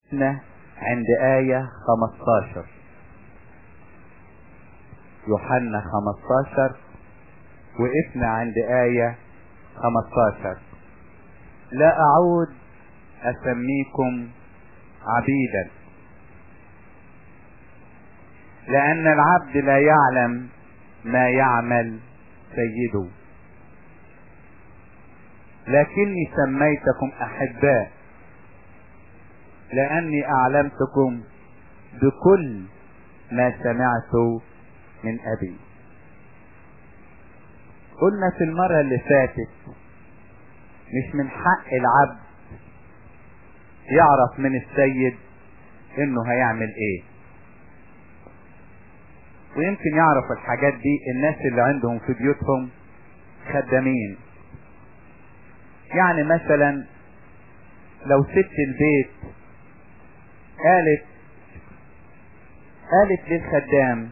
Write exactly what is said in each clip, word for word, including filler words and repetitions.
عند آية خمستاشر. يوحنا خمستاشر وقفنا عند آية خمستاشر. لا أعود أسميكم عبيدا، لأن العبد لا يعلم ما يعمل سيده، لكني سميتكم أحباء، لأني أعلمتكم بكل ما سمعت من أبي. قلنا في المرة اللي فاتت مش من حق العبد يعرف من السيد انه هيعمل ايه، ويمكن يعرف الحاجات دي الناس اللي عندهم في بيوتهم خدامين. يعني مثلا لو ست البيت قالت قالت للخدام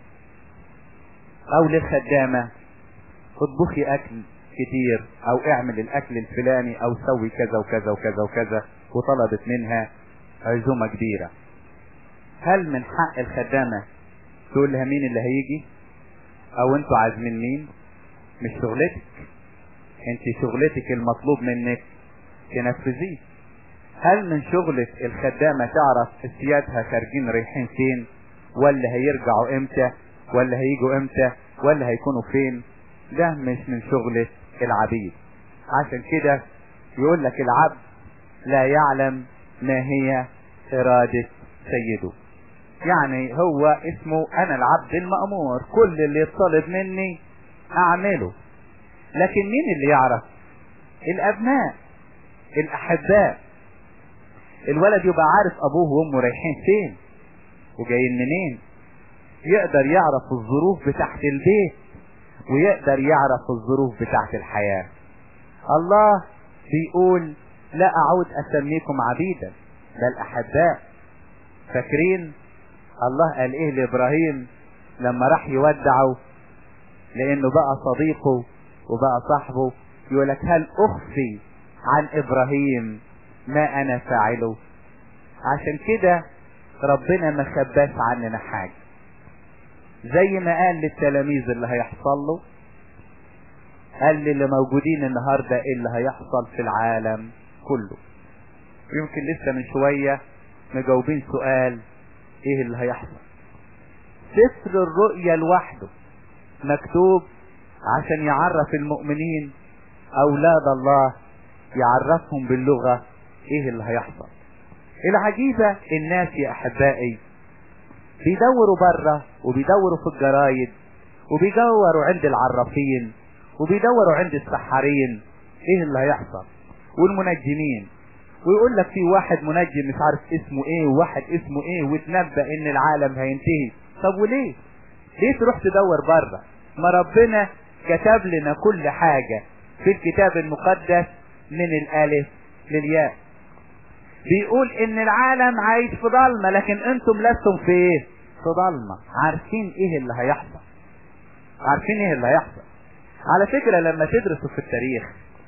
او للخدامة اطبخي اكل كتير، او اعمل الاكل الفلاني، او سوي كذا وكذا وكذا وكذا، وطلبت منها عزومة كبيرة، هل من حق الخدامة تقول لها مين اللي هيجي او انتوا عازمين مين؟ مش شغلتك انت، شغلتك المطلوب منك تنفذيه. هل من شغلة الخدامة تعرف سيادها خارجين رايحين فين، ولا هيرجعوا امتى، ولا هيجوا امتى، ولا هيكونوا فين؟ ده مش من شغلة العبيد. عشان كده يقول لك العبد لا يعلم ما هي إرادة سيده. يعني هو اسمه انا العبد المأمور، كل اللي يطلب مني اعمله. لكن مين اللي يعرف؟ الابناء الاحباء. الولد يبقى عارف ابوه وامه رايحين فين وجايين منين، يقدر يعرف الظروف بتاعت البيت، ويقدر يعرف الظروف بتاعت الحياة. الله بيقول لا اعود اسميكم عبيدا بل احباء. فاكرين الله قال ايه لابراهيم لما راح يودعه لانه بقى صديقه وبقى صاحبه؟ يقولك هل اخفي عن ابراهيم ما انا فاعله؟ عشان كده ربنا ما خباش عننا حاجة، زي ما قال للتلاميذ اللي هيحصل له، قال للي موجودين النهاردة ايه اللي هيحصل في العالم كله. يمكن لسه من شوية مجاوبين سؤال ايه اللي هيحصل. سفر الرؤيا لوحده مكتوب عشان يعرف المؤمنين اولاد الله، يعرفهم باللغة ايه اللي هيحصل. العجيبة الناس يا احبائي بيدوروا بره، وبيدوروا في الجرايد، وبيدوروا عند العرافين، وبيدوروا عند السحارين ايه اللي هيحصل، والمنجمين، ويقول لك في واحد منجم مش عارف اسمه ايه وواحد اسمه ايه، وتنبأ ان العالم هينتهي. طب وليه ليه تروح تدور بره؟ ما ربنا كتب لنا كل حاجة في الكتاب المقدس من الالف للياء. بيقول ان العالم عايش في ضلمة، لكن انتم لستم في ايه؟ في ضلمة. عارفين ايه اللي هيحصل، عارفين ايه اللي هيحصل. على فكرة لما تدرسوا في التاريخ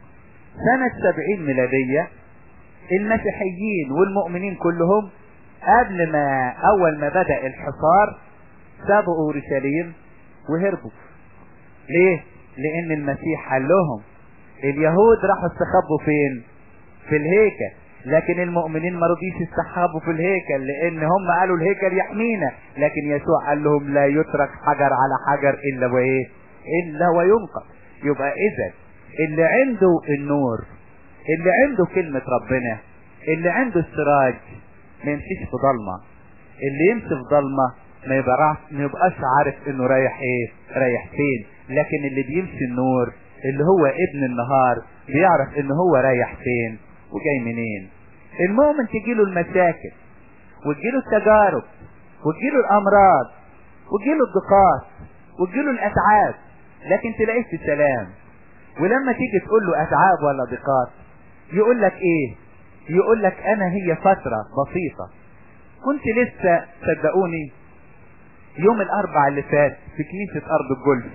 سنة سبعين ميلادية المسيحيين والمؤمنين كلهم قبل ما اول ما بدأ الحصار سابوا اورشليم وهربوا. ليه؟ لان المسيح قال لهم اليهود راحوا استخبوا فين؟ في الهيكل، لكن المؤمنين ما رضيش يستخبوا في الهيكل، لان هم قالوا الهيكل يحمينا، لكن يسوع قال لهم لا يترك حجر على حجر الا وايه؟ الا وينقض. يبقى اذا اللي عنده النور، اللي عنده كلمة ربنا، اللي عنده السراج ما يمشيش في ضلمة. اللي يمشي في ضلمة ما يبقاش ما يبقاش عارف انه رايح ايه، رايح فين. لكن اللي بيمشي النور اللي هو ابن النهار بيعرف ان هو رايح فين وجاي منين. المؤمن تجيله المشاكل وتجيله التجارب وتجيله الامراض وتجيله الضيقات وتجيله الاتعاب، لكن تلاقيه في سلام. ولما تيجي تقول له اتعاب ولا ضيقات يقول لك ايه؟ يقول لك انا هي فترة بسيطة. كنت لسه صدقوني يوم الاربع اللي فات في كنيسة ارض الجولف،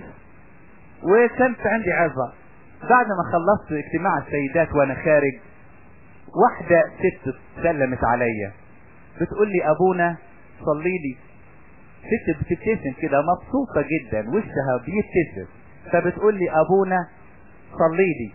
وكانت عندي عظة. بعد ما خلصت اجتماع السيدات وانا خارج، واحدة ست سلمت عليا بتقول لي ابونا صلي لي. ست بتبتسم كده مبسوطة جدا، وشها بيبتسم، فبتقول لي ابونا صلي لي.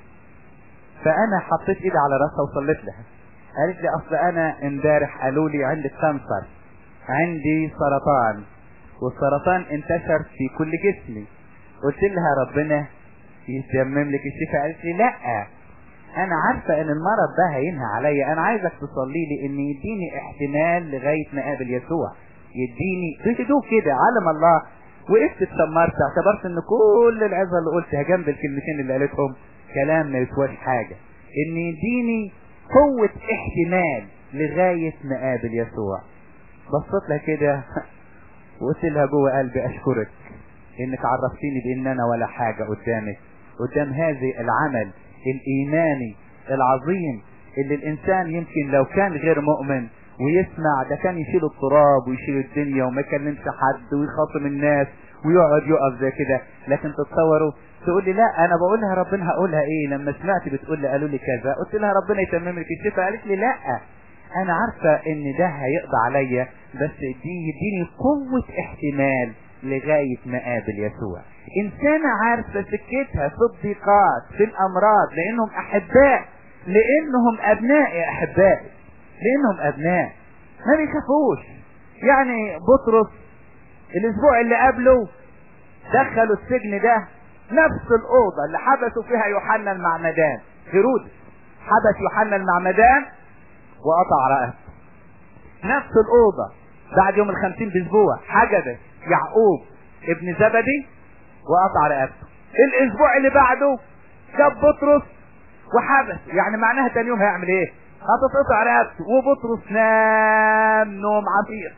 فانا حطيت ايدي على راسها وصليت لها. قالت لي اصل انا امبارح قالوا لي عندك كانسر، عندي سرطان، والسرطان انتشر في كل جسمي. قلت لها ربنا يتمم لك الشفاء. قالت لي لا، انا عارفة ان المرض ده هينهى عليا، انا عايزك تصلي لي ان يديني احتمال لغاية ما اقابل يسوع، يديني بهدوء كده علم الله. وقفت اتسمرت، اعتبرت ان كل العظة اللي قلتها جنب الكلمتين اللي قالتهم كلام ما يسواش حاجة، ان يديني قوة احتمال لغاية ما اقابل يسوع. بصيت لها كده وقلت لها جوه قلبي اشكرك انك عرفتيني بان انا ولا حاجة قدامك، قدام هذه العمل الايماني العظيم اللي الانسان يمكن لو كان غير مؤمن ويسمع ده كان يشيل التراب ويشيل الدنيا وما يكلمش حد ويخاصم الناس ويقعد يقف زي كده. لكن تتصوروا تقول لي لا انا بقولها ربنا هقولها ايه؟ لما سمعت بتقول لي قالوا لي كذا، قلت لها ربنا يتمم لك الشفاء. قالت لي لا انا عارفة ان ده هيقضى عليا، بس دي يديني قوة احتمال لغاية ما قابل يسوع. انسانة عارفة سكتها في الضيقات في الامراض، لانهم احباء، لانهم ابناء يا احباء، لانهم ابناء ما بيخافوش. يعني بطرس الاسبوع اللي قبله دخلوا السجن ده نفس الاوضة اللي حبسوا فيها يوحنا المعمدان. هيرودس حبس يوحنا المعمدان وقطع رأسه. نفس الاوضة بعد يوم الخمسين باسبوع حجبت يعقوب ابن زبدي وقطع رأسه. الاسبوع اللي بعده جاب بطرس وحبس، يعني معناها تاني يوم هيعمل ايه؟ هتتقطع رقبته. وبطرس نام نوم عميق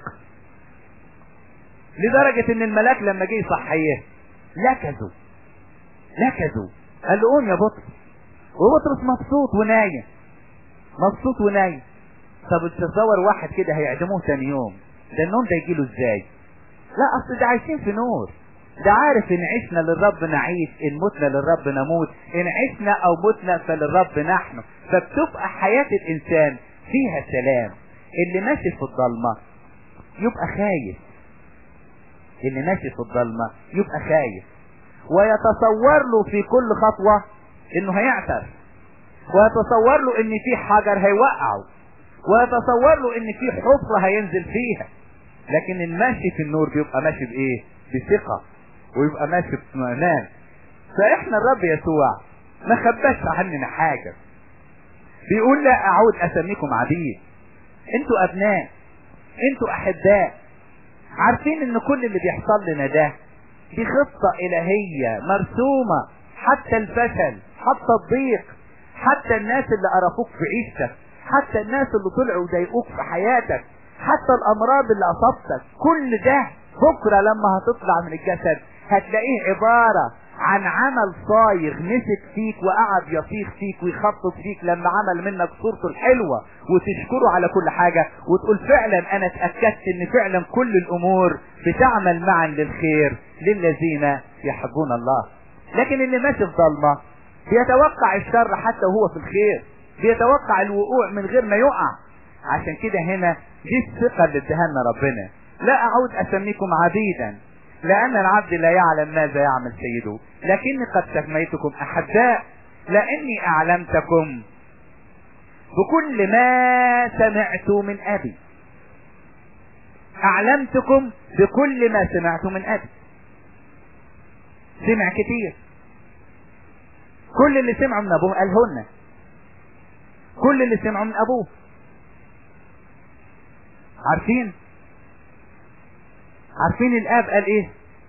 لدرجة ان الملاك لما جه يصحيه لكزوا لكزوا قال له قوم يا بطرس. وبطرس مبسوط ونايم مبسوط ونايم. طب تصور واحد كده هيعدموه تاني يوم، ده النوم ده يجيله ازاي؟ لا اصل ده عايشين في نور، ده عارف ان عشنا للرب نعيش، ان متنا للرب نموت، ان عشنا او متنا فللرب نحن. فبتبقى حياة الانسان فيها سلام. اللي ماشي في الضلمة يبقى خايف، اللي ماشي في الضلمة يبقى خايف، ويتصور له في كل خطوة انه هيعثر، ويتصور له ان في حجر هيوقعه، ويتصور له ان في حفرة هينزل فيها. لكن الماشي في النور بيبقى ماشي بايه؟ بثقة، ويبقى ماشي باطمئنان. فاحنا الرب يسوع ما خباش عننا حاجة، بيقول لا اعود اسميكم عبيد، انتوا ابناء، انتوا احباء، عارفين ان كل اللي بيحصل لنا ده دي خطة الهية مرسومة، حتى الفشل، حتى الضيق، حتى الناس اللي قرفوك في عيشتك، حتى الناس اللي طلعوا ضايقوك في حياتك، حتى الامراض اللي اصابتك، كل ده بكرة لما هتطلع من الجسد هتلاقيه عبارة عن عمل صايغ مسك فيك وقعد يطيخ فيك ويخطط فيك لما عمل منك صورته الحلوة، وتشكره على كل حاجة وتقول فعلا انا اتأكدت ان فعلا كل الامور بتعمل معا للخير للذين يحبون الله. لكن اللي ماشي في ضلمة بيتوقع الشر حتى وهو في الخير، بيتوقع الوقوع من غير ما يقع. عشان كده هنا دي الثقة اللي ادهالنا ربنا، لا اعود اسميكم عبيدا لان العبد لا يعلم ماذا يعمل سيده، لكني قد سميتكم احباء لاني اعلمتكم بكل ما سمعت من ابي. اعلمتكم بكل ما سمعت من ابي. سمع كتير، كل اللي سمعه من ابوه قالهن، كل اللي سمعه من ابوه. عارفين عارفين الاب قال ايه؟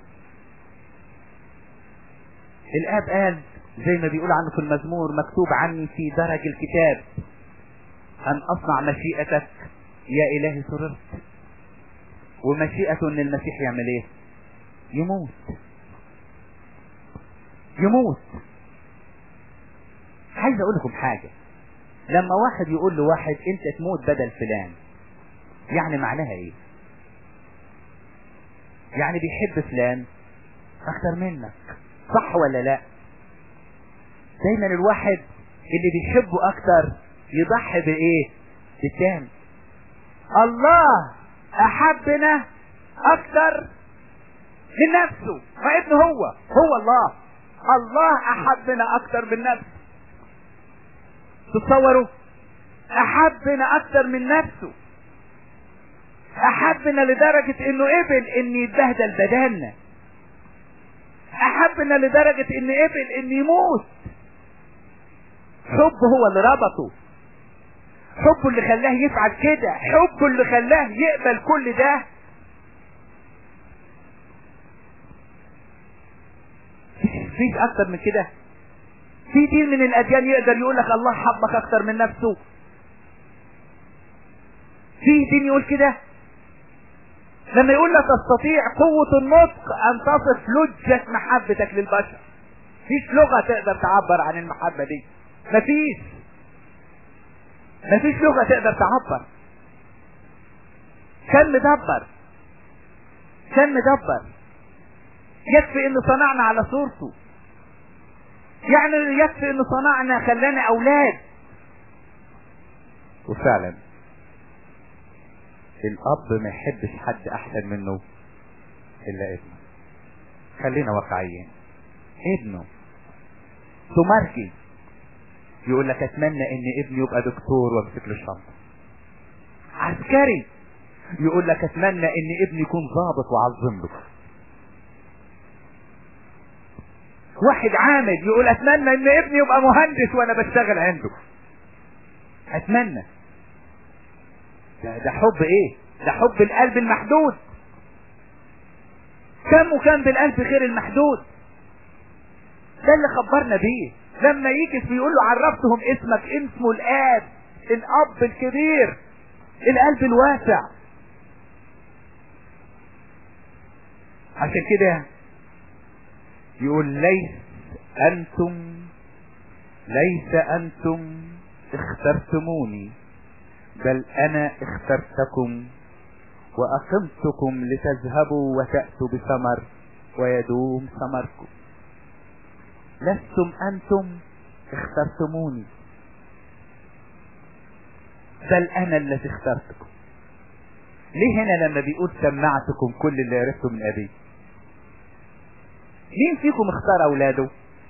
الاب قال زي ما بيقول عنه في المزمور مكتوب عني في درج الكتاب ان اصنع مشيئتك يا الهي سررت. ومشيئته ان المسيح يعمل ايه؟ يموت يموت. عايز اقول لكم حاجة، لما واحد يقول لواحد انت تموت بدل فلان، يعني معناها ايه؟ يعني بيحب فلان اكتر منك، صح ولا لا؟ دايما الواحد اللي بيحبه اكتر يضحي بايه؟ بالتاني. الله احبنا اكتر من نفسه. ما ابنه هو هو الله. الله احبنا اكتر من نفسه. تتصوروا؟ احبنا اكتر من نفسه. احبنا لدرجة انه قبل ان يتبهدل بدلنا. احبنا لدرجة ان قبل ان يموت. حبه هو اللي ربطه. حبه اللي خلاه يفعل كده. حبه اللي خلاه يقبل كل ده. فيش اكتر من كده. في دين من الاديان يقدر يقول لك الله حبك اكتر من نفسه؟ في دين يقول كده؟ لما يقول لك تستطيع قوة النطق ان تصف لجة محبتك للبشر. فيش لغة تقدر تعبر عن المحبة دي. مفيش مفيش لغة تقدر تعبر. كان مدبر كان مدبر يكفي انه صنعنا على صورته. يعني يكفي انه صنعنا خلانا اولاد. وفعلا الاب ما يحبش حد احسن منه الا ابنه. خلينا واقعيين. ابنه تماركي يقول لك اتمنى ان ابني يبقى دكتور وامسك له الشنطه. عسكري يقول لك اتمنى ان ابني يكون ضابط وعظم له. واحد عامل يقول اتمنى ان ابني يبقى مهندس وانا بشتغل عنده. اتمنى. ده, ده حب ايه؟ ده حب القلب المحدود. كم وكم بالقلب غير المحدود. ده اللي خبرنا بيه. لما يجي بيقول له عرفتهم اسمك، اسمه الاب، الاب الكبير، القلب الواسع. عشان كده يقول ليس انتم ليس انتم اخترتموني بل انا اخترتكم واقمتكم لتذهبوا وتأتوا بثمر ويدوم ثمركم. لستم انتم اخترتموني بل انا الذي اخترتكم. ليه هنا لما بيقول سمعتكم كل اللي عرفته من ابي؟ مين فيكم اختار اولاده؟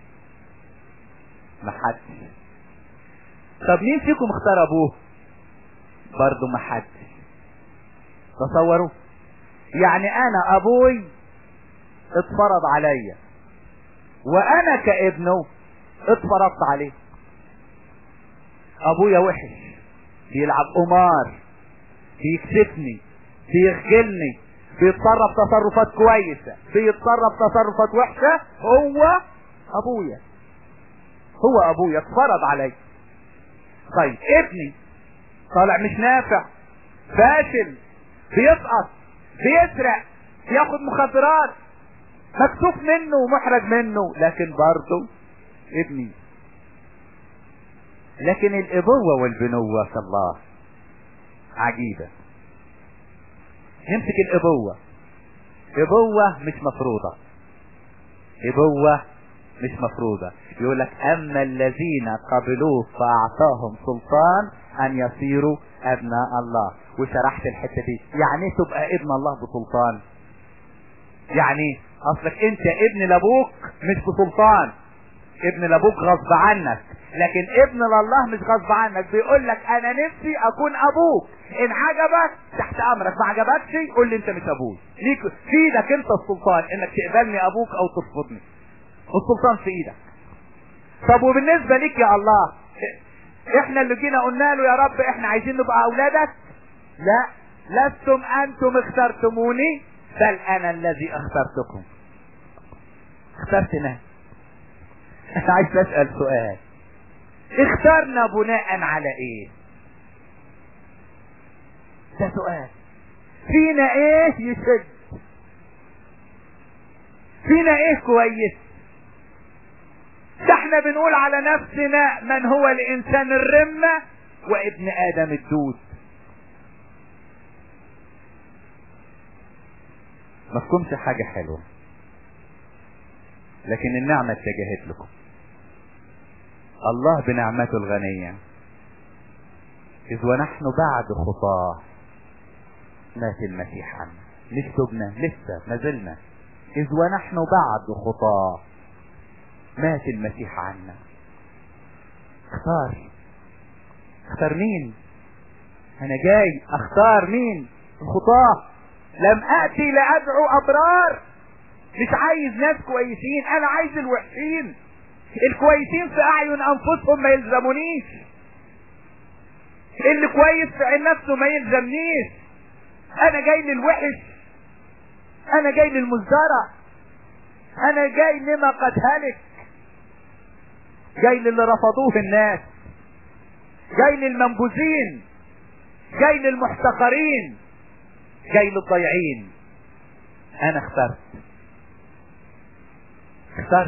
محدش. طب مين فيكم اختار ابوه؟ برضو محدش. تصوروا يعني انا ابوي اتفرض عليا وانا كابنه اتفرضت عليه. ابويا وحش، بيلعب قمار، بيكسفني، بيخجلني، بيتصرف تصرفات كويسة، بيتصرف تصرفات وحشة. هو ابويا هو ابويا اتفرض علي. طيب ابني طالع مش نافع، فاشل، بيسقط، بيسرق، بياخد مخدرات، مكسوف منه ومحرج منه، لكن برضه ابني. لكن الابوة والبنوة في الله عجيبة. يمسك الابوة، ابوة مش مفروضة، ابوة مش مفروضة. يقول لك اما الذين قبلوه فاعطاهم سلطان ان يصيروا ابناء الله. وشرحت الحتة دي. يعني تبقى ابن الله بسلطان؟ يعني اصلك انت ابن لابوك مش بسلطان، ابن لابوك غصب عنك، لكن ابن لله مش غصب عنك. بيقول لك انا نفسي اكون ابوك، ان عجبك تحت امرك، ما عجبكش قول لي انت مش ابوي. ليك في ايدك انت السلطان انك تقبلني ابوك او ترفضني. السلطان في ايدك. طب وبالنسبة ليك يا الله، احنا اللي جينا قلنا له يا رب احنا عايزين نبقى اولادك؟ لا، لستم انتم اخترتموني بل انا الذي اخترتكم. اخترتنا. انا عايز اسأل سؤال، اخترنا بناء على ايه؟ ده سؤال. فينا ايه يشد؟ فينا ايه كويس؟ ده احنا بنقول على نفسنا من هو الانسان الرمة وابن ادم الدود. ما فيكمش حاجة حلوة، لكن النعمة اتجهت لكم. الله بنعمته الغنية إذ ونحن بعد خطاه مات المسيح عنا. مش تبنا لسه ما زلنا إذ ونحن بعد خطاه مات المسيح عنا. اختار اختار مين؟ انا جاي اختار مين؟ الخطاه. لم اتي لادعو ابرار. مش عايز ناس كويسين، انا عايز الوحشين. الكويسين في اعين انفسهم ما يلزمونيش، اللي كويس في عين نفسه ما يلزمنيش. انا جاي للوحش، انا جاي للمزدرع، انا جاي لما قد هلك، جاي للي رفضوه الناس، جاي للمنبوذين، جاي للمحتقرين، جاي للضيعين. انا اخترت اخترت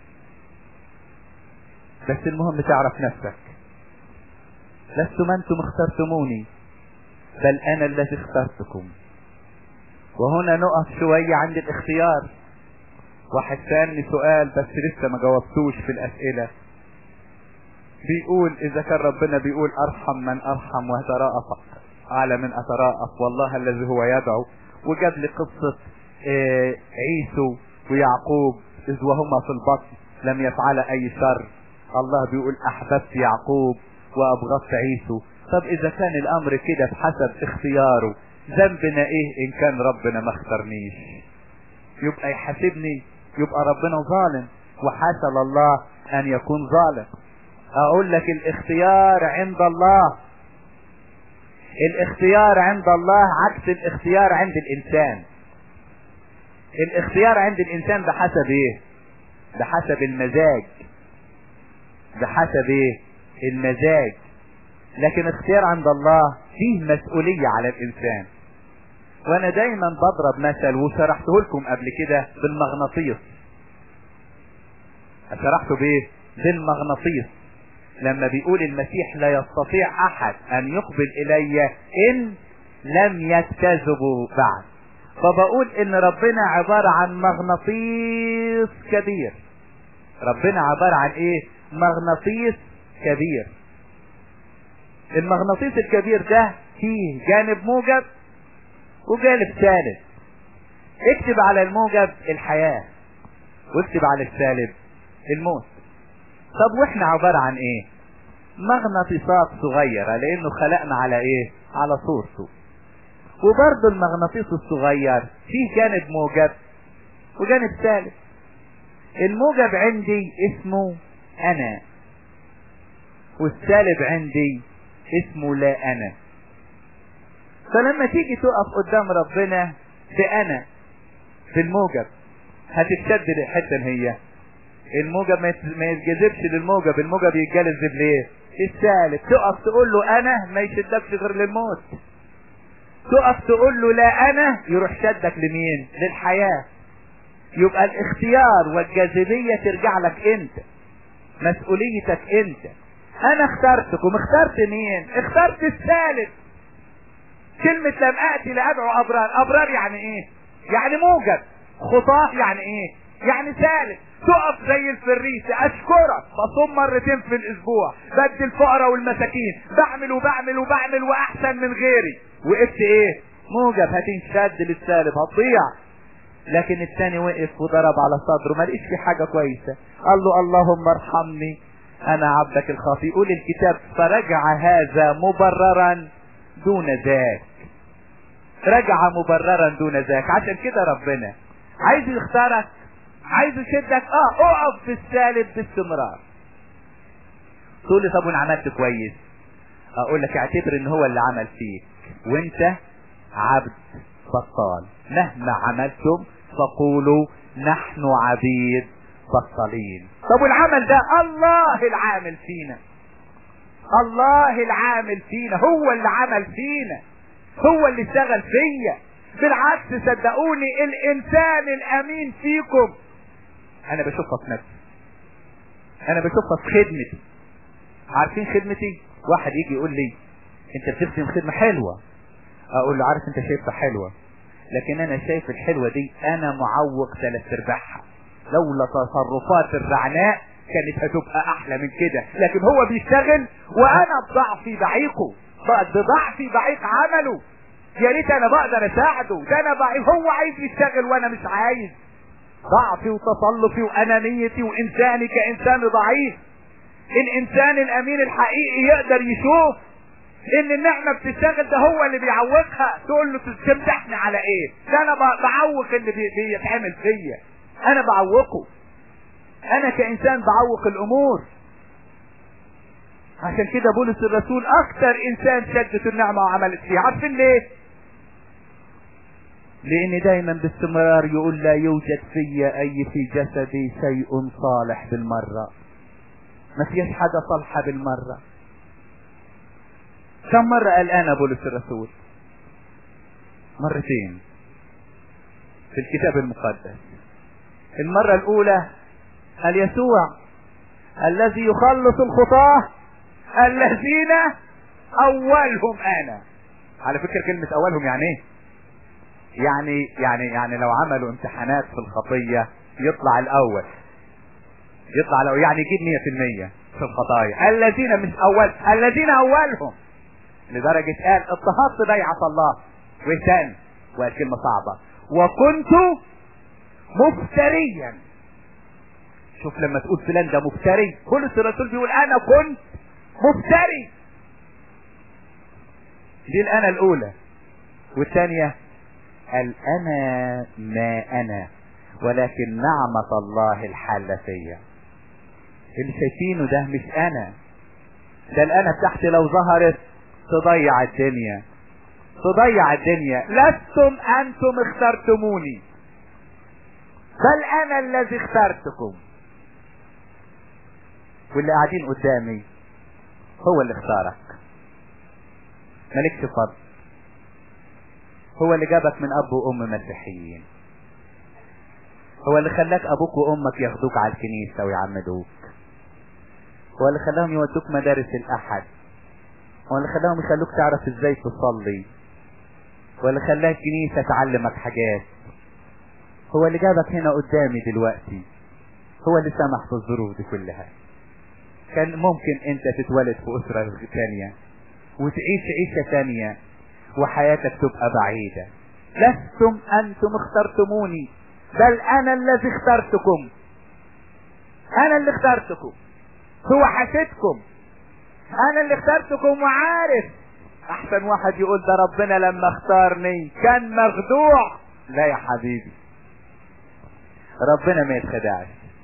بس المهم تعرف نفسك. لستم انتم اخترتموني بل انا الذي اخترتكم. وهنا نقف شوية عند الاختيار. واحد سألني سؤال بس لسه ما جاوبتوش في الاسئلة، بيقول اذا كان ربنا بيقول ارحم من ارحم واترأف على من اترأف والله الذي هو يدعو، وجاب لي قصة اه عيسو ويعقوب اذ وهما في البطن لم يفعل اي شر، الله بيقول احببت يعقوب وابغضت عيسو. طب اذا كان الامر كده بحسب اختياره، ذنبنا ايه ان كان ربنا ما اختارنيش؟ يبقى يحاسبني، يبقى ربنا ظالم، وحاشا الله ان يكون ظالم. اقول لك الاختيار عند الله، الاختيار عند الله عكس الاختيار عند الانسان. الاختيار عند الانسان بحسب ايه؟ بحسب المزاج، بحسب ايه؟ المزاج. لكن اختيار عند الله فيه مسؤولية على الانسان. وانا دايما بضرب مثل وشرحته لكم قبل كده بالمغناطيس. شرحته بايه؟ بالمغناطيس. لما بيقول المسيح لا يستطيع احد ان يقبل الي ان لم يجتذبوا بعد، فبقول ان ربنا عبارة عن مغناطيس كبير. ربنا عبارة عن ايه؟ مغناطيس كبير. المغناطيس الكبير ده فيه جانب موجب وجانب سالب. اكتب على الموجب الحياة واكتب على السالب الموت. طب واحنا عبارة عن ايه؟ مغناطيسات صغيرة، لانه خلقنا على ايه؟ على صورته. وبرضه المغناطيس الصغير فيه جانب موجب وجانب سالب. الموجب عندي اسمه انا، والسالب عندي اسمه لا انا. فلما تيجي تقف قدام ربنا بأنا في الموجب هتتشد لحتة هي الموجب ما يتجذبش للموجب، الموجب يتجذب ليه؟ السالب. تقف تقول له انا ما يشدكش غير للموت. تقف تقول له لا انا يروح شدك لمين؟ للحياة. يبقى الاختيار والجاذبية ترجع لك انت، مسؤوليتك انت. انا اخترتكم. اخترت مين؟ اخترت السالب. كلمة لم اتي لادعو ابرار. ابرار يعني ايه؟ يعني موجب. خطاه يعني ايه؟ يعني سالب. تقف زي الفريسة اشكرك، بصوم مرتين في الاسبوع، بدي الفقراء والمساكين، بعمل وبعمل وبعمل واحسن من غيري. وقفت ايه؟ موجب. هتنشد للسالب هتضيع. لكن الثاني وقف وضرب على صدره، ما لقيش في حاجة كويسة، قال له اللهم ارحمني انا عبدك الخاطئ. يقول الكتاب فرجع هذا مبررا دون ذاك. رجع مبررا دون ذاك. عشان كده ربنا عايز يختارك، عايز يشدك. اه اقف في السالب باستمرار. تقول لي طب وانا عملت كويس؟ اقول لك اعتبر ان هو اللي عمل فيك، وانت عبد بطال. مهما عملتم فقولوا نحن عبيد بطالين. طب والعمل ده الله العامل فينا، الله العامل فينا، هو اللي عمل فينا، هو اللي اشتغل فيا. بالعكس صدقوني الانسان الامين فيكم انا بشوفها في نفسي، انا بشوفها في خدمتي. عارفين خدمتي؟ واحد يجي يقول لي انت بتخدم خدمة حلوة، اقول له عارف انت شايفها حلوة، لكن انا شايف الحلوة دي انا معوق ثلاث ارباعها. لولا تصرفات الرعناء كانت هتبقى احلى من كده. لكن هو بيشتغل وانا بضعفي بعيقه، بضعفي بعيق عمله. يا ريت انا بقدر اساعده، ده انا ضعيف، هو عايز يشتغل وانا مش عايز. ضعفي وتصلفي وانانيتي وانساني كانسان ضعيف. الانسان الامين الحقيقي يقدر يشوف ان النعمة بتشتغل، ده هو اللي بيعوقها. تقول له تمدحني على ايه؟ ده انا بعوق اللي بي- بيتعمل فيا، انا بعوقه، انا كانسان بعوق الامور. عشان كده بولس الرسول اكتر انسان شدت النعمة وعملت فيه. عارفين ليه؟ لان دايما باستمرار يقول لا يوجد في اي في جسدي شيء صالح بالمرة، ما فيش حاجة صالحة بالمرة. كم مرة قال انا بولس الرسول؟ مرتين في الكتاب المقدس. المرة الاولى قال يسوع الذي يخلص الخطاة الذين اولهم انا. على فكرة كلمة اولهم يعني ايه؟ يعني يعني يعني لو عملوا امتحانات في الخطية يطلع الاول، يطلع لو يعني يجيب مية في المية في الخطايا. الذين مش اول، الذين اولهم. لدرجة قال اضطهدت بيعة الله وثاني، وقال كلمة صعبة، وكنت مفتريا. شوف لما تقول فلان ده مفتري، بولس الرسول بيقول انا كنت مفتري. دي الانا الاولى. والثانية قال انا ما انا ولكن نعمة الله الحالة فيا. اللي شايفينه ده مش انا، ده الانا بتاعتي لو ظهرت تضيع الدنيا، تضيع الدنيا. لستم انتم اخترتموني بل انا الذي اخترتكم. واللي قاعدين قدامي هو اللي اختارك، مالكش فضل. هو اللي جابك من اب وام مسيحيين، هو اللي خلاك ابوك وامك ياخدوك على الكنيسة ويعمدوك، هو اللي خلاهم يودوك مدارس الاحد، هو اللي خلاهم يخلوك تعرف ازاي تصلي، هو اللي خلاك كنيسة تعلمك حاجات، هو اللي جابك هنا قدامي دلوقتي، هو اللي سمح في الظروف دي كلها. كان ممكن انت تتولد في اسرة ثانية وتعيش عيشة ثانية وحياتك تبقى بعيدة. لستم انتم اخترتموني بل انا الذي اخترتكم، انا اللي اخترتكم. هو حسدكم، انا اللي اخترتكم. وعارف احسن واحد يقول ده ربنا لما اختارني كان مخدوع. لا يا حبيبي، ربنا ما يتخدعش.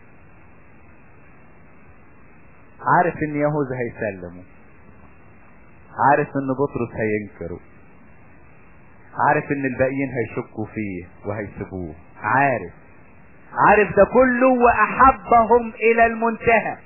عارف ان يهوذا هيسلمه، عارف ان بطرس هينكره، عارف ان الباقيين هيشكوا فيه وهيسيبوه، عارف عارف ده كله. واحبهم الى المنتهى،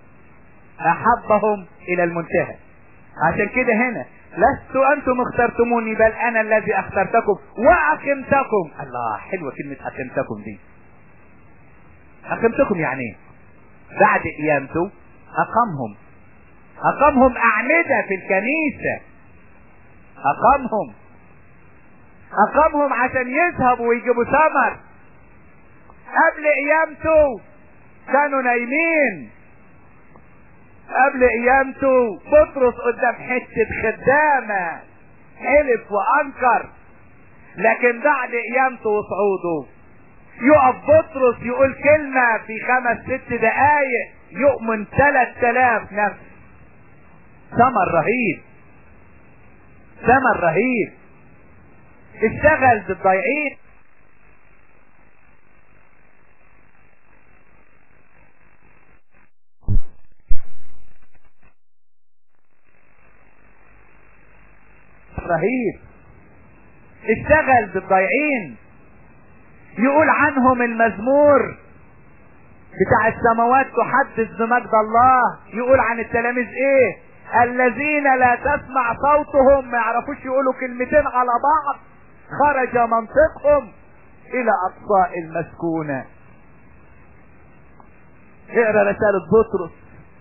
احبهم الى المنتهى. عشان كده هنا لست انتم اخترتموني بل انا الذي اخترتكم واقمتكم. الله، حلوة كلمة اقمتكم دي. اقمتكم يعني ايه؟ بعد قيامته اقامهم، اقامهم اعمدة في الكنيسة، اقامهم اقامهم عشان يذهبوا ويجيبوا ثمر. قبل قيامته كانوا نايمين، قبل قيامته بطرس قدام حتة خدامة حلف وانكر، لكن بعد قيامته وصعوده يقف بطرس يقول كلمة في خمس ست دقايق يؤمن ثلاث الاف نفس. ثمر رهيب، ثمر رهيب. اشتغل بالضيعين. رهيب، اشتغل بالضيعين. يقول عنهم المزمور بتاع السماوات تحدث بمجد الله. يقول عن التلاميذ ايه؟ الذين لا تسمع صوتهم، ما يعرفوش يقولوا كلمتين على بعض، خرج منطقهم الى اقصاء المسكونة. اقرا رسالة بطرس،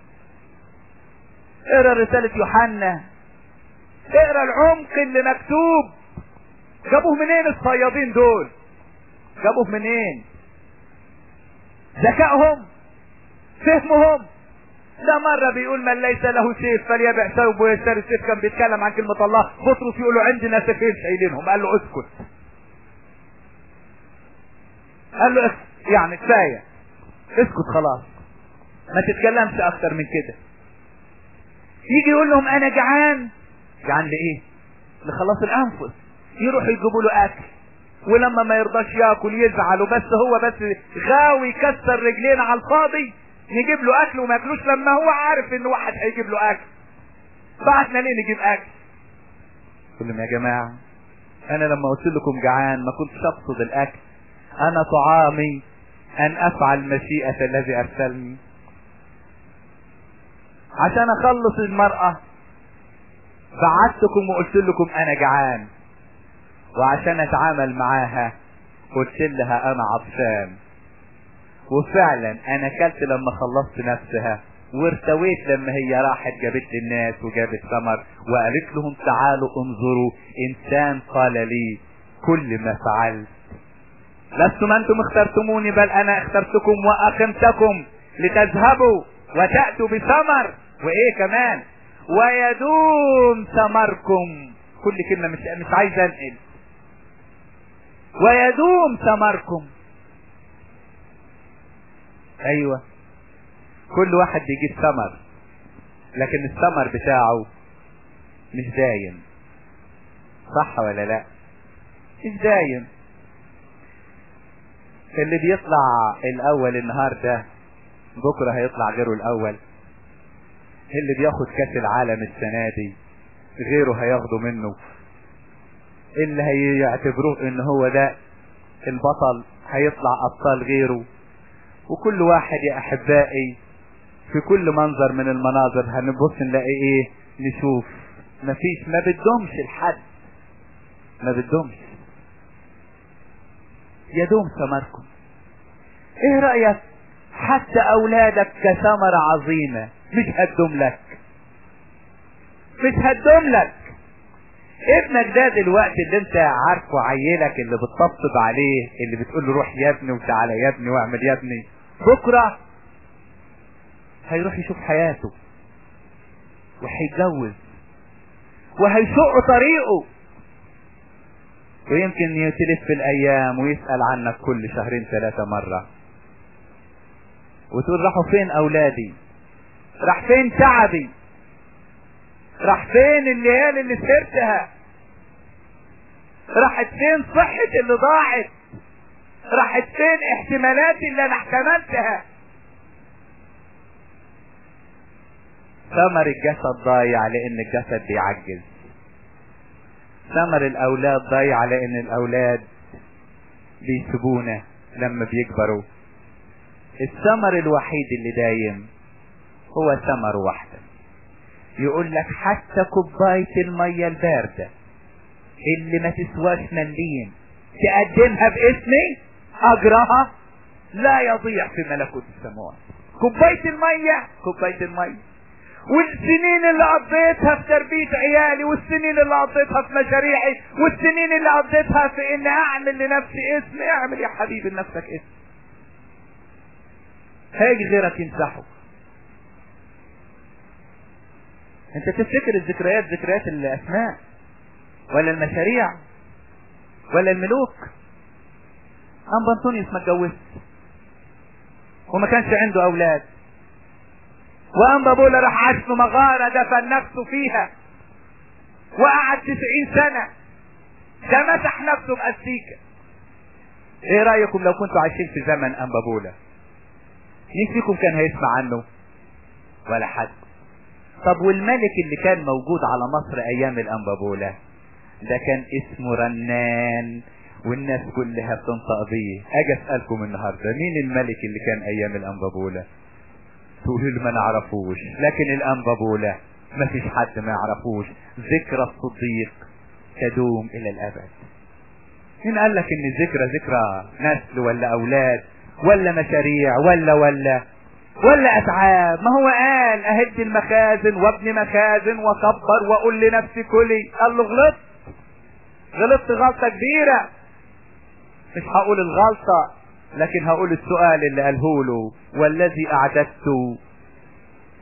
اقرا رسالة يوحنا، اقرا العمق اللي مكتوب. جابوه منين الصيادين دول؟ جابوه منين؟ ذكائهم، فهمهم، ده مرة بيقول من ليس له سيف فليبع ثوبه ويشتري سيف. كان بيتكلم عن كلمة الله. بطرس يقول له عندنا سيفين شايلينهم. قال له اسكت. قال له اسكت يعني كفاية، اسكت خلاص، ما تتكلمش اكتر من كده. يجي يقول لهم انا جعان. جعان لايه؟ لخلاص الانفس. يروحوا يجيبوا له اكل، ولما ما يرضاش ياكل يزعلوا، بس هو بس غاوي يكسر رجلين على الفاضي. نجيب له اكل وما ياكلوش لما هو عارف ان واحد هيجيب له اكل. بعتنا ليه نجيب اكل؟ قل لهم يا جماعه انا لما قلت لكم جعان ما كنتش اقصد الاكل، انا طعامي ان افعل مشيئة الذي ارسلني. عشان اخلص المرأة بعتكم وقلت لكم انا جعان، وعشان اتعامل معاها قلت لها انا عطشان. وفعلا انا اكلت لما خلصت نفسها، وارتويت لما هي راحت جابت لي الناس وجابت ثمر وقالت لهم تعالوا انظروا انسان قال لي كل ما فعلت. لستم انتم اخترتموني بل انا اخترتكم واقمتكم لتذهبوا وتأتوا بثمر، وايه كمان ويدوم ثمركم. كل كلمة مش مش عايز انقل. ويدوم ثمركم. ايوه كل واحد بيجيب ثمر، لكن الثمر بتاعه مش دايم. صح ولا لا؟ مش دايم. اللي بيطلع الاول النهار ده بكره هيطلع غيره الاول. اللي بياخد كاس العالم السنه دي غيره هياخده منه. اللي هيعتبروه ان هو ده البطل هيطلع ابطال غيره. وكل واحد يا احبائي في كل منظر من المناظر هنبص نلاقي ايه؟ نشوف مفيش، ما بدهمش الحد، ما بدهمش. يدوم ثمركم. ايه رأيك حتى اولادك كثمرة عظيمة مش هتدوم لك، مش هتدوم لك. ابنك ده دلوقتي اللي انت عارفه عيلك اللي بتطبطب عليه، اللي بتقول له روح يا ابني وتعالى يا ابني واعمل يا ابني، بكرة هيروح يشوف حياته وهيتجوز وهيشق طريقه، ويمكن يتلف في الايام ويسأل عنك كل شهرين ثلاثة مرة، وتقول راحوا فين اولادي؟ راح فين تعبي؟ راح فين الليالي اللي سهرتها؟ راحت فين صحتي اللي ضاعت؟ راحت فين احتمالاتي اللي انا احتملتها؟ ثمر الجسد ضايع لان الجسد بيعجز. ثمر الاولاد ضايع لان الاولاد بيسيبونا لما بيكبروا. الثمر الوحيد اللي دايم هو ثمر واحدة. يقول لك حتى كوباية المية الباردة اللي ما تسواش مليم تقدمها باسمي اجرها لا يضيع في ملكوت السماوات. كوباية المية، كوباية المية. والسنين اللي قضيتها في تربية عيالي، والسنين اللي قضيتها في مشاريعي، والسنين اللي قضيتها في ان اعمل لنفسي اسم. اعمل يا حبيبي لنفسك اسم، هيجي غيرك يمسحه. انت تفتكر الذكريات ذكريات الاسماء ولا المشاريع ولا الملوك؟ ام بنطونيوس ما اتجوزش وما كانش عنده اولاد، وام بابولا راح عاش في مغارة دفن نفسه فيها وقعد تسعين سنة، ده مسح نفسه بأستيكة. ايه رأيكم لو كنتوا عايشين في زمن ام بابولا؟ مين فيكم كان هيسمع عنه؟ ولا حد. طب والملك اللي كان موجود على مصر ايام الانبابولة ده كان اسمه رنان، والناس كلها بتنطق بيه. اجي اسألكم النهاردة مين الملك اللي كان ايام الانبابولة؟ تقولوا لي ما نعرفوش، لكن الانبابولة ما فيش حد ما يعرفوش. ذكرى الصديق تدوم الى الابد. مين قال لك ان ذكرى ذكرى نسل ولا اولاد ولا مشاريع ولا ولا ولا اتعاب؟ ما هو قال اهد المخازن وابني مخازن وكبر واقول لنفسي كلي. قال له غلطت، غلطت غلطة كبيرة. مش هقول الغلطة لكن هقول السؤال اللي قاله له: والذي اعددت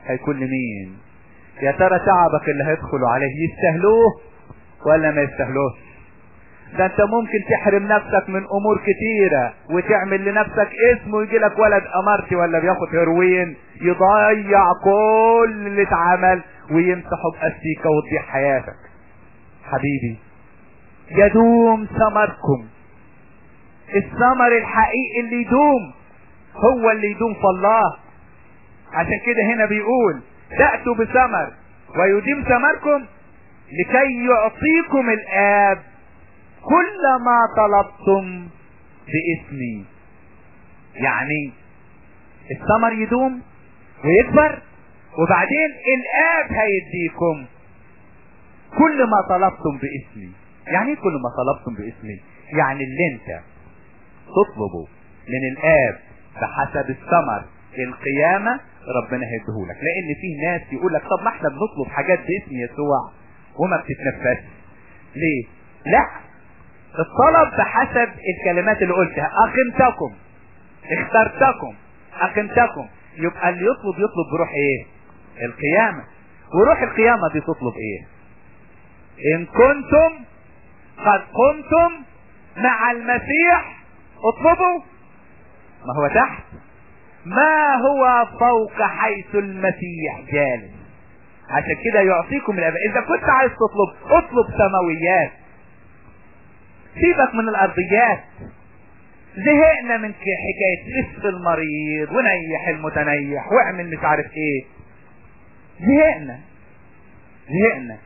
هيكون لمين؟ يا ترى تعبك اللي هيدخلوا عليه يستاهلوه ولا ما يستاهلوش؟ ده انت ممكن تحرم نفسك من امور كتيرة وتعمل لنفسك اسم ويجي لك ولد امارتي ولا بياخد هيروين يضيع كل اللي اتعمل ويمسحه باستيكة وتضيع حياتك. حبيبي يدوم ثمركم. الثمر الحقيقي اللي يدوم هو اللي يدوم في الله. عشان كده هنا بيقول تأتوا بثمر ويديم ثمركم لكي يعطيكم الآب كل ما طلبتم باسمي. يعني الثمر يدوم ويكبر وبعدين الآب هيديكم كل ما طلبتم باسمي. يعني ايه كل ما طلبتم باسمي؟ يعني اللي انت تطلبه من الآب بحسب الثمر القيامة ربنا هيديهولك. لان في ناس يقول لك طب ما احنا بنطلب حاجات باسم يسوع وما بتتنفذش ليه؟ لا، الطلب بحسب الكلمات اللي قلتها. اقمتكم، اخترتكم، اقمتكم. يبقى اللي يطلب يطلب بروح ايه؟ القيامة. وروح القيامة دي تطلب ايه؟ ان كنتم قد قمتم مع المسيح اطلبوا ما هو تحت، ما هو فوق حيث المسيح جالس. عشان كده يعطيكم الاباء. اذا كنت عايز تطلب اطلب سماويات، سيبك من الارضيات. زهقنا من حكاية لف المريض ونيح المتنيح واعمل مش عارف ايه. زهقنا زهقنا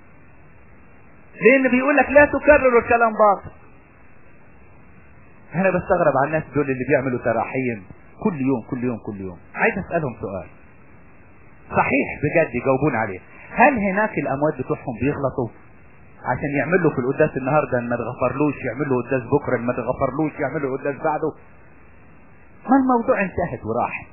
لان بيقول لك لا تكرروا الكلام باطل. انا بستغرب على الناس دول اللي بيعملوا تراحيم كل يوم كل يوم كل يوم. عايز اسألهم سؤال صحيح بجد يجاوبون عليه. هل هناك الاموات بتوعهم بيغلطوا عشان يعملوا في القداس النهارده ما تغفرلوش يعملوا قداس بكره ما تغفرلوش يعملوا قداس بعده؟ ما الموضوع انتهت وراحت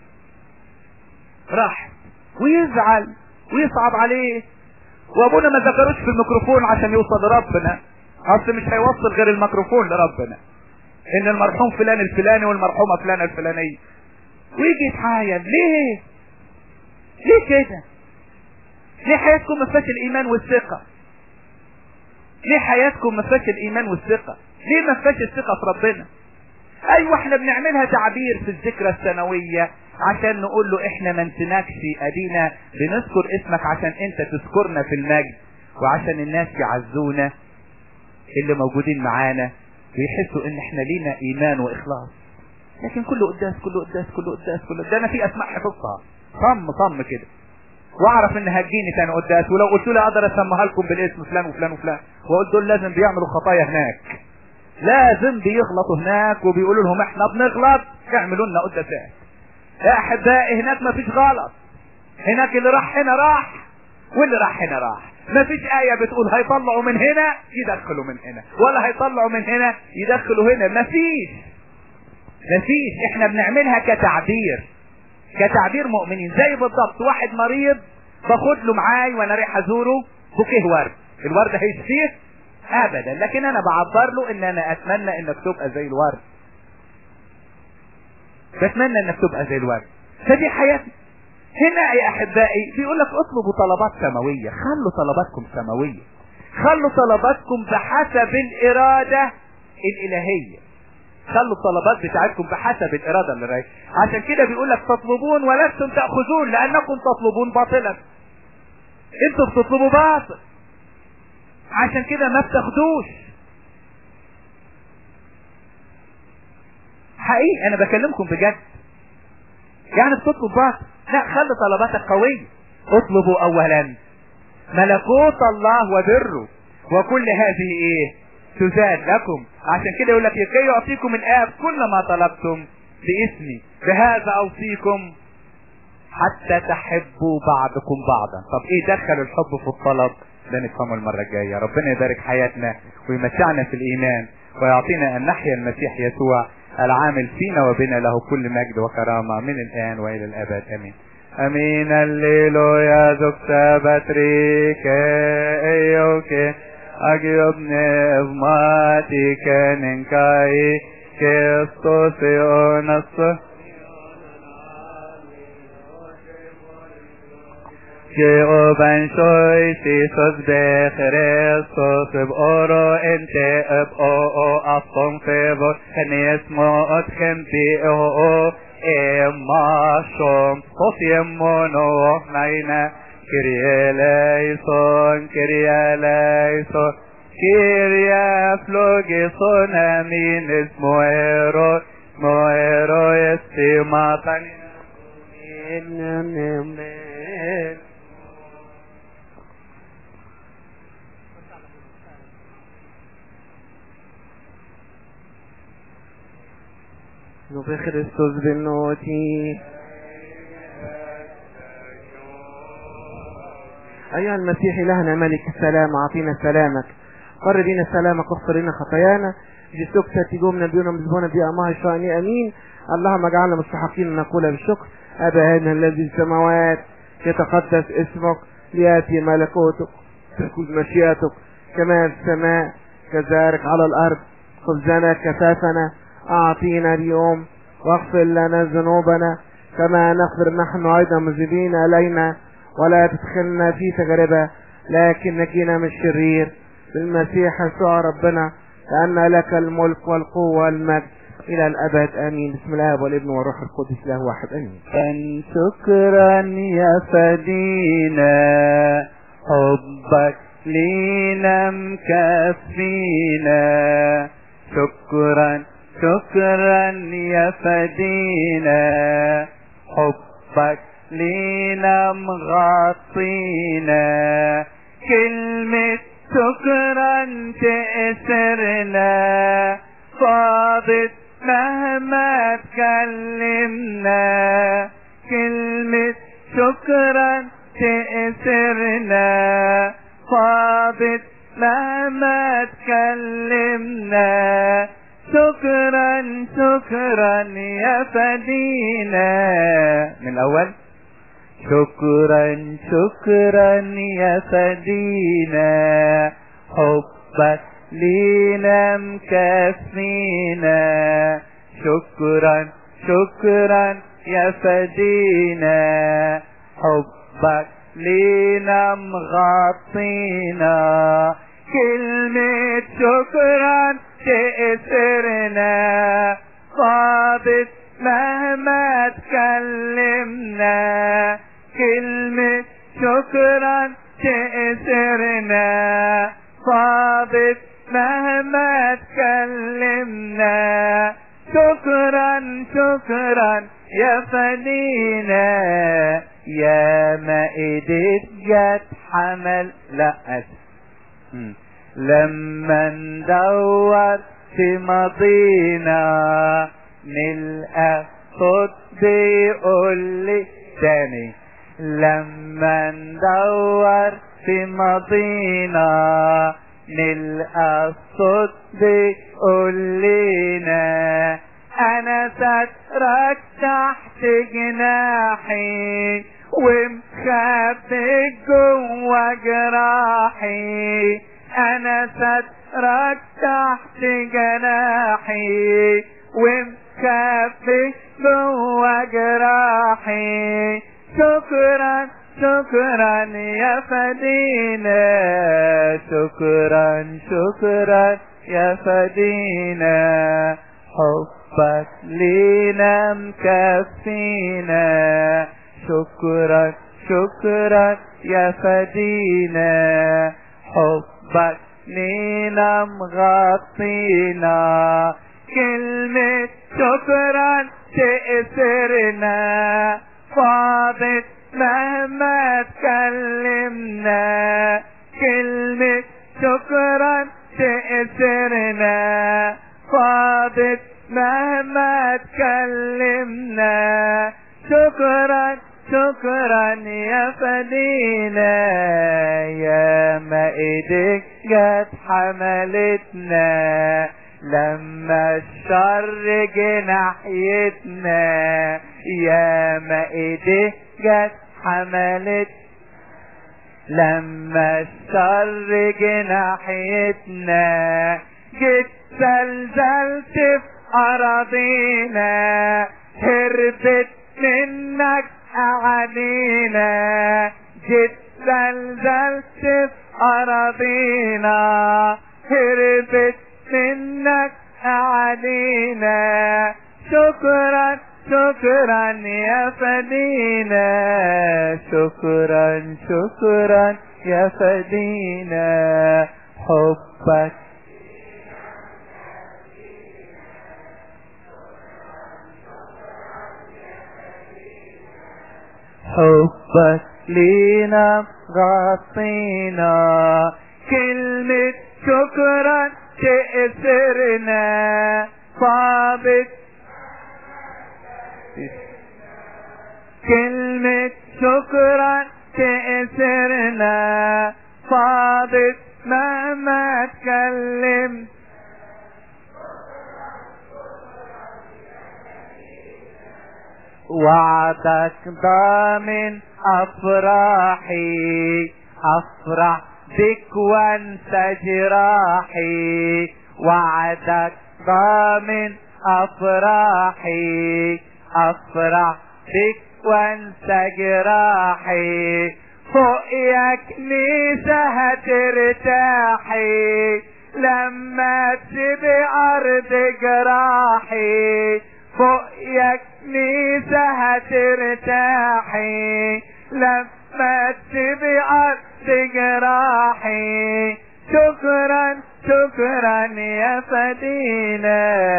راحت ويزعل ويصعب عليه. وابونا ما ذكروش في الميكروفون عشان يوصل لربنا. اصل مش هيوصل غير الميكروفون لربنا ان المرحوم فلان الفلاني والمرحومه فلانه الفلانيه. ويجي يتحايل ليه؟ ليه كده؟ ليه حياتكم ما فيهاش الايمان والثقه؟ ليه حياتكم ما فيهاش الايمان والثقه؟ ليه ما فيهاش الثقه في ربنا؟ ايوه احنا بنعملها تعبير في الذكرى السنويه عشان نقول له احنا ما نسيناكش، ادينا بنذكر اسمك عشان انت تذكرنا في المجد وعشان الناس يعزونا اللي موجودين معانا ويحسوا ان احنا لينا ايمان واخلاص. لكن كله قداس كله قداس كله قداس كله ده انا في اسماء حفظها صم صم كده واعرف ان هتجيني تاني قداس، ولو قلت لي اقدر اسميها لكم بالاسم فلان وفلان وفلان وقلت دول لازم بيعملوا خطايا هناك، لازم بيغلطوا هناك وبيقولوا لهم احنا بنغلط اعملوا لنا قداسات. يا احبائي هناك ما فيش غلط، هناك اللي راح هنا راح واللي راح هنا راح. ما فيش آية بتقول هيطلعوا من هنا يدخلوا من هنا ولا هيطلعوا من هنا يدخلوا هنا. ما فيش ما فيش احنا بنعملها كتعبير كتعبير مؤمنين. زي بالضبط واحد مريض باخد له معاي وانا رايح ازوره بوكيه ورد، الورد هيشفيه ابدا، لكن انا بعبر له ان انا اتمنى انك تبقى زي الورد، بتمنى انك تبقى زي الورد. فدي حياتي. هنا يا احبائي بيقول لك اطلبوا طلبات سماويه. خلوا طلباتكم سماويه، خلوا طلباتكم بحسب الاراده الالهيه، خلوا الطلبات بتاعتكم بحسب الاراده الالهيه. عشان كده بيقول لك تطلبون ولستم تاخذون لانكم تطلبون باطلا. انتوا بتطلبوا باطل عشان كده ما بتاخدوش. حقيقي انا بكلمكم بجد، يعني بتطلب باطل. لا، خلي طلباتك قوية. اطلبوا اولا ملكوت الله وبره وكل هذه ايه تزاد لكم. عشان كده يقول لك لكي يعطيكم الآب كل ما طلبتم باسمي بهذا اوصيكم حتى تحبوا بعضكم بعضا. طب ايه دخل الحب في الطلب؟ ده نفهمه المرة الجاية. ربنا يبارك حياتنا ويمتعنا في الايمان ويعطينا ان نحيا المسيح يسوع العامل فينا وبنا، له كل مجد وكرامة من الآن وإلى الأبد آمين. أمين. الليلويا زكتا باتريك أيوك أجيبني إغماتي كننكاي كيستوسي أونس جيوبان شوي سيسوس بخريستوس بأورو انت بأو أفهم فيبو كني اسمو اتخم بأو إما شوم قصيمونو ناينا كريا ليسون كريا ليسون كريا فلوغيسون امين اسمو ايرو اسمو ايرو يستيماتن بخريستوس بالنوتي. أيها المسيح إلهنا ملك السلام أعطينا سلامك، قر بنا سلامك، اغفر لنا خطايانا، جسوك تتجومنا بيونا مزبونا بأماه شواني أمين. اللهم اجعلنا مستحقين أن نقول بالشكر أبانا الذي في السماوات يتقدس اسمك، ليأتي ملكوتك، تكون مشيئتك كما في السماء كذلك على الأرض. خبزنا كفافنا أعطينا اليوم، واغفر لنا ذنوبنا كما نغفر نحن أيضا مذنبين إلينا، ولا تدخلنا في تجربة لكن نجينا من الشرير، بالمسيح يسوع ربنا، لأن لك الملك والقوة والمجد إلى الأبد آمين. بسم الله والابن والروح القدس له واحد آمين. أن شكرا يا فدينا، حبك لينا مكفينا، شكرا شكرا يا فدينا، حبك لينا مغطينا، كلمة شكرا تأثرنا، فاضت مهما تكلمنا، كلمة شكرا تأثرنا، فاضت مهما تكلمنا، شكرا شكرا يا فدينا. من الأول شكرا شكرا يا فدينا، حبك لينا مكفينا، شكرا شكرا يا فدينا، حبك لينا مغطينا، كلمة شكرا تأثرنا، فاضت مهما تكلمنا، كلمة شكرا تأثرنا، فاضت مهما تكلمنا، شكرا شكرا يا فدينا، يا ما ايديك جت حمل لا أسف لما ندور في ماضينا، نلقى صوت بيقول لي تاني، لما ندور في ماضينا، نلقى الصوت بيقول لنا، انا سترك تحت جناحي، ومخبي جوا جراحي، انا سترك تحت جناحي، ومخبي جوا جراحي، شكرا شكرا يا فدينا، شكرا شكرا يا فدينا، حبك لينا مكفينا، شكرا شكرا يا فدينا، حبك لينا مغطينا، كلمة شكرا تأثرنا، فاضت مهما تكلمنا، كلمة شكرا تأثرنا، فاضت مهما تكلمنا، شكرا شكرا يا فدينا، يا ما ايديك جت حملتنا، لما الشر جه ناحيتنا، يا ما ايديك جت حملت، لما الشر جه ناحيتنا، جيت زلزلت في أراضينا، هربت منك أعادينا، جيت زلزلت في أراضينا، هربت منك علينا. شكرا شكرا يا فدينا، شكرا شكرا يا فدينا. حبك حبك لينا غطينا، كلمة شكرا تأثرنا. صابت كلمة شكرا تأثرنا، صابت مهما تكلم. وعدك ضامن أفراحي، أفرح بك وانسى جراحي. وعدك ضامن أفراحي، أفرح بك وانسى جراحي. فوق يا كنيسة هترتاحي لما تسيبي أرض جراحي. فوق يا كنيسة هترتاحي لما تسيبي أرض جراحي. شكرا شكرا يا فدينا،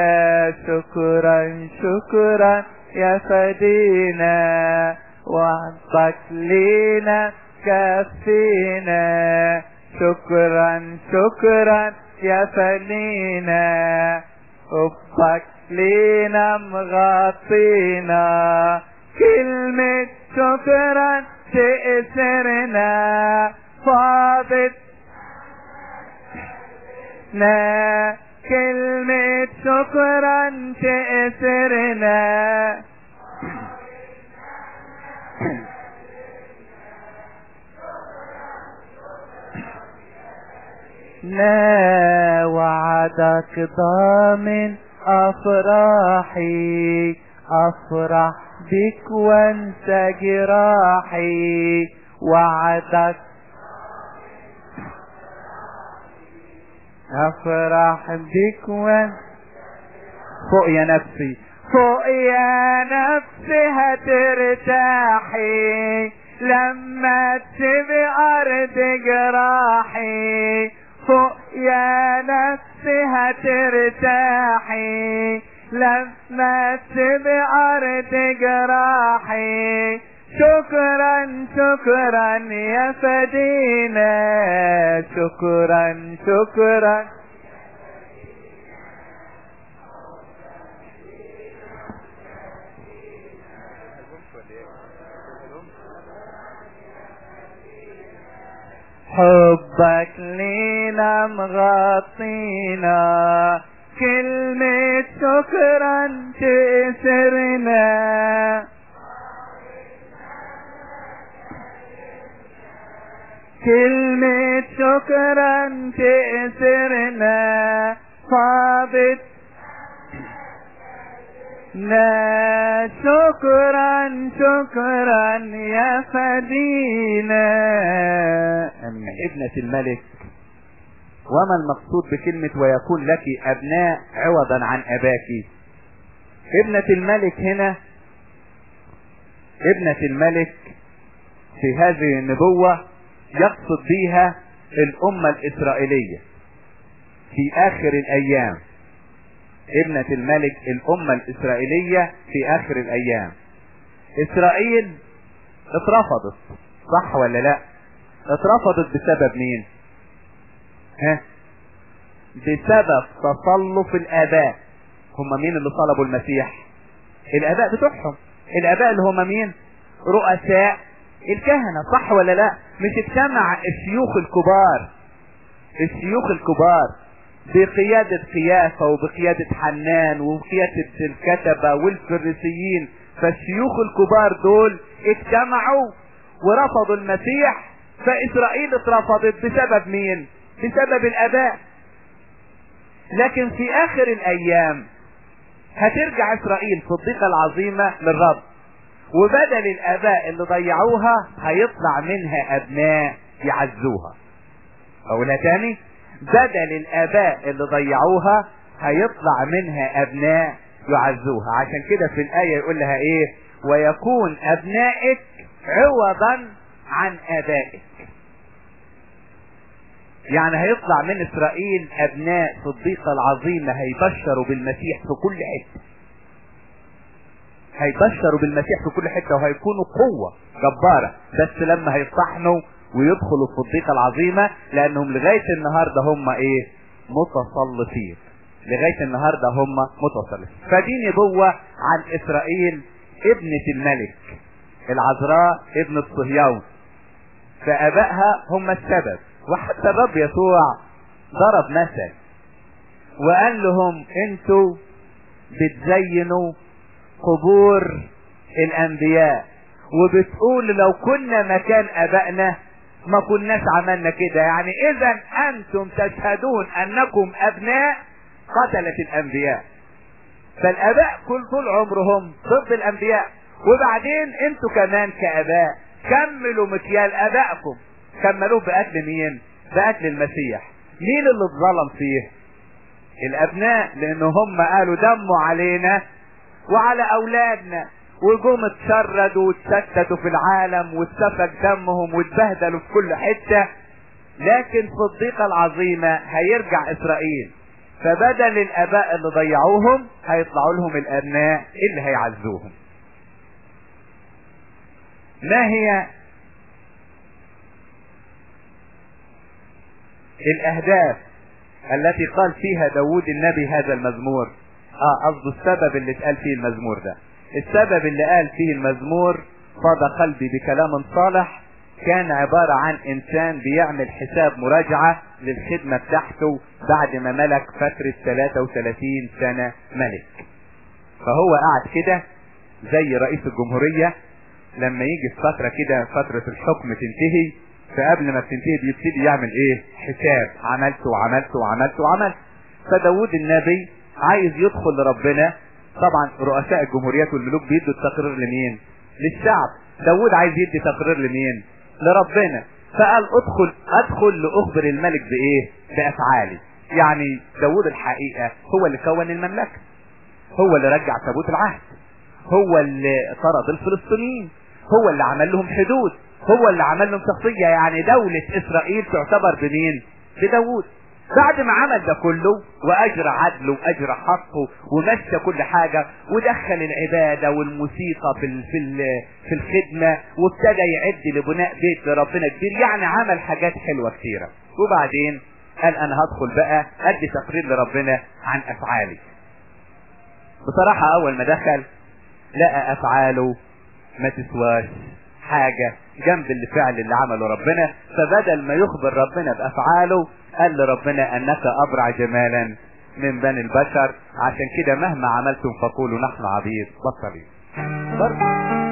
شكرا شكرا يا فدينا. وعطك لينا كفينا، شكرا شكرا يا فدينا. حبك لينا مغطينا، كلمة شكرا تأثرنا. فاضت نا كلمة شكرا تأثرنا. لا وعدك ضامن أفراحي، أفرح بك وانسى جراحي. وعدك أفرح بك وانسى. فوق يا نفسي فوق يا نفسي هترتاحي لما تسيبي أرض جراحي. فوق يا نفسي هترتاحي لما تسيبي أرض جراحي. شكرا شكرا يا فدينا، شكرا شكرا. حبك لينا مغطينا، كلمة شكرا تأثرنا. كلمة شكرا تأثرنا. فاضت لا شكرا شكرا يا فدينا. ابنة الملك، وما المقصود بكلمة ويكون لك أبناء عوضا عن أباك؟ ابنة الملك هنا، ابنة الملك في هذه النبوة يقصد بها الأمة الإسرائيلية في آخر الأيام. ابنة الملك الأمة الإسرائيلية في آخر الأيام. إسرائيل اترفضت، صح ولا لا؟ اترفضت بسبب مين؟ ها؟ بسبب تصلف الآباء. هم مين اللي طلبوا المسيح؟ الآباء بتوعهم. الآباء اللي هم مين؟ رؤساء الكهنة، صح ولا لا؟ مش اجتمع الشيوخ الكبار، الشيوخ الكبار بقيادة قيافة وبقيادة حنان وبقيادة الكتبة والفريسيين، فالشيوخ الكبار دول اجتمعوا ورفضوا المسيح. فإسرائيل اترفضت بسبب مين؟ بسبب الآباء. لكن في آخر الأيام هترجع إسرائيل في الضيقة العظيمة للرب، وبدل الاباء اللي ضيعوها هيطلع منها ابناء يعزوها. اقولها تاني، بدل الاباء اللي ضيعوها هيطلع منها ابناء يعزوها. عشان كده في الايه يقول لها ايه؟ ويكون ابنائك عوضا عن ابائك. يعني هيطلع من اسرائيل ابناء صديقة العظيمة هيبشروا بالمسيح في كل حتة، هيبشروا بالمسيح في كل حتة وهيكونوا قوة جبارة، بس لما هيطحنوا ويدخلوا الصديقة العظيمة، لانهم لغاية النهاردة هم ايه؟ متسلطين. لغاية النهاردة هم متسلطين. فدي نبوة عن اسرائيل ابنة الملك العذراء ابنة صهيون، فابائها هم السبب. وحتى الرب يسوع ضرب مثل وقال لهم انتوا بتزينوا قبور الانبياء وبتقول لو كنا مكان ابائنا ما كناش عملنا كده. يعني اذا انتم تشهدون انكم ابناء قتلة الانبياء. فالاباء كل طول عمرهم ضد الانبياء، وبعدين انتوا كمان كاباء كملوا مكيال ابائكم، كملوه بقتل مين؟ بقتل المسيح. مين اللي اتظلم فيه؟ الابناء، لان هم قالوا دموا علينا وعلى اولادنا، وجم اتشردوا واتشتتوا في العالم واتسفك دمهم واتبهدلوا في كل حتة. لكن في الضيقة العظيمة هيرجع اسرائيل، فبدل الاباء اللي ضيعوهم هيطلعوا لهم الابناء اللي هيعزوهم. ما هي الاهداف التي قال فيها داود النبي هذا المزمور؟ اه قصده السبب اللي اتقال فيه المزمور ده. السبب اللي قال فيه المزمور فاض قلبي بكلام صالح، كان عبارة عن انسان بيعمل حساب مراجعة للخدمة بتاعته بعد ما ملك فترة ثلاثة وثلاثين سنة ملك. فهو قاعد كده زي رئيس الجمهورية لما يجي في فترة كده فترة الحكم تنتهي، فقبل ما بتنتهي بيبتدي يعمل ايه؟ حساب، عملت وعملت وعملت وعملت. فداود النبي عايز يدخل لربنا. طبعا رؤساء الجمهوريات والملوك بيدوا التقرير لمين؟ للشعب. داود عايز يدي تقرير لمين؟ لربنا. فقال ادخل ادخل لاخبر الملك بايه؟ بافعالي. يعني داود الحقيقة هو اللي كون المملكة، هو اللي رجع تابوت العهد، هو اللي طرد الفلسطينيين، هو اللي عمل لهم حدود، هو اللي عمل لهم شخصية. يعني دولة اسرائيل تعتبر بمين؟ بداود. بعد ما عمل ده كله واجرى عدله واجرى حقه ومشى كل حاجة ودخل العبادة والموسيقى في في في الخدمة وابتدى يعد لبناء بيت لربنا كتير، يعني عمل حاجات حلوة كتيرة. وبعدين قال انا هدخل بقى ادي تقرير لربنا عن افعالي. بصراحة اول ما دخل لقى افعاله ما تسواش حاجة جنب الفعل اللي عمله ربنا. فبدل ما يخبر ربنا بافعاله قال لربنا انك ابرع جمالا من بني البشر، عشان كده مهما عملتم فقولوا نحن عبيد بطلين.